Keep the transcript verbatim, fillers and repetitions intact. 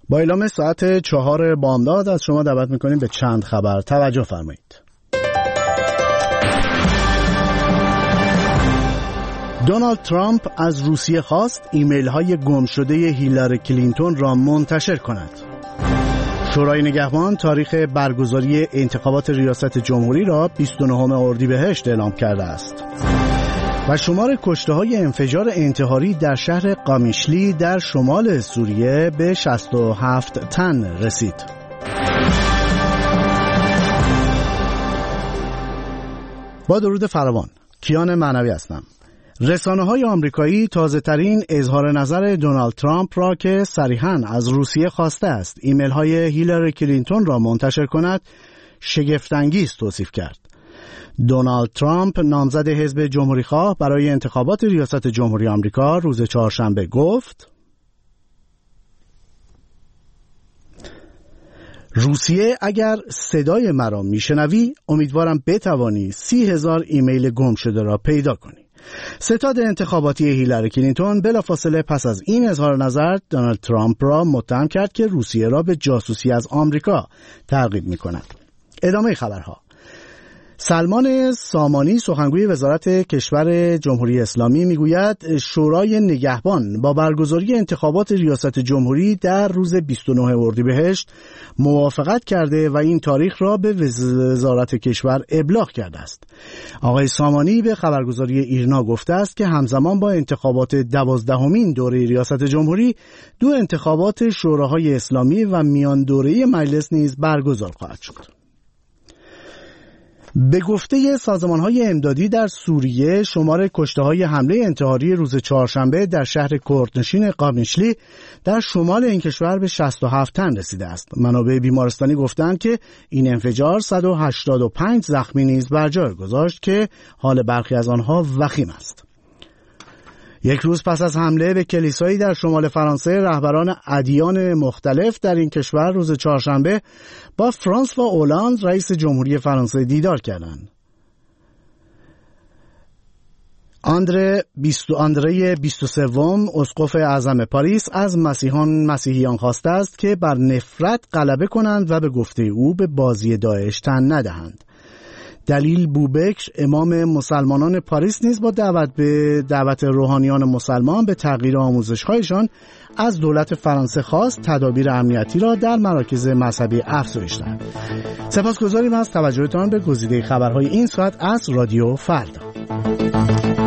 با اعلام ساعت چهار بامداد از شما دعوت میکنیم به چند خبر توجه فرمایید. دونالد ترامپ از روسیه خواست ایمیل های گم شده هیلاری کلینتون را منتشر کند. شورای نگهبان تاریخ برگزاری انتخابات ریاست جمهوری را بیست و نهم اردیبهشت اعلام کرده است. و شمار کشته‌های انفجار انتحاری در شهر قامیشلی در شمال سوریه به شصت و هفت تن رسید. با درود فراوان، کیان معنوی هستم. رسانه‌های آمریکایی تازه‌ترین اظهار نظر دونالد ترامپ را که صریحاً از روسیه خواسته است ایمیل‌های هیلاری کلینتون را منتشر کند شگفت‌انگیز توصیف کرد. دونالد ترامپ نامزد حزب جمهوری‌خواه برای انتخابات ریاست جمهوری آمریکا روز چهارشنبه گفت: روسیه اگر صدای مرا میشنوی امیدوارم بتوانی سی هزار ایمیل گم شده را پیدا کنی. ستاد انتخاباتی هیلاری کلینتون بلافاصله پس از این اظهار نظر دونالد ترامپ را متهم کرد که روسیه را به جاسوسی از آمریکا ترغیب می‌کند. ادامه خبرها. سلمان سامانی سخنگوی وزارت کشور جمهوری اسلامی میگوید شورای نگهبان با برگزاری انتخابات ریاست جمهوری در روز بیست و نهم اردیبهشت موافقت کرده و این تاریخ را به وزارت کشور ابلاغ کرده است. آقای سامانی به خبرگزاری ایرنا گفته است که همزمان با انتخابات دوازدهمین دوره ریاست جمهوری دو انتخابات شوراهای اسلامی و میان دوره مجلس نیز برگزار خواهد شد. به گفته سازمان‌های امدادی در سوریه شمار کشته‌های حمله انتحاری روز چهارشنبه در شهر کردنشین قامیشلی در شمال این کشور به شصت و هفت تن رسیده است. منابع بیمارستانی گفتند که این انفجار صد و هشتاد و پنج زخمی نیز بر جای گذاشت که حال برخی از آنها وخیم است. یک روز پس از حمله به کلیسایی در شمال فرانسه رهبران ادیان مختلف در این کشور روز چهارشنبه با فرانس و اولاند رئیس جمهوری فرانسه دیدار کردند. آندره آندره بیست و سوم اسقف اعظم پاریس از مسیحیان مسیحیان خواسته است که بر نفرت غلبه کنند و به گفته او به بازی داعش تن ندهند. دلیل بوبکر امام مسلمانان پاریس نیز با دعوت به دعوت روحانیان مسلمان به تغییر آموزش‌هایشان از دولت فرانسه خواست تدابیر امنیتی را در مراکز مذهبی افزایش دهد. سپاسگزاریم از توجهتان به گزیده خبرهای این ساعت از رادیو فردا.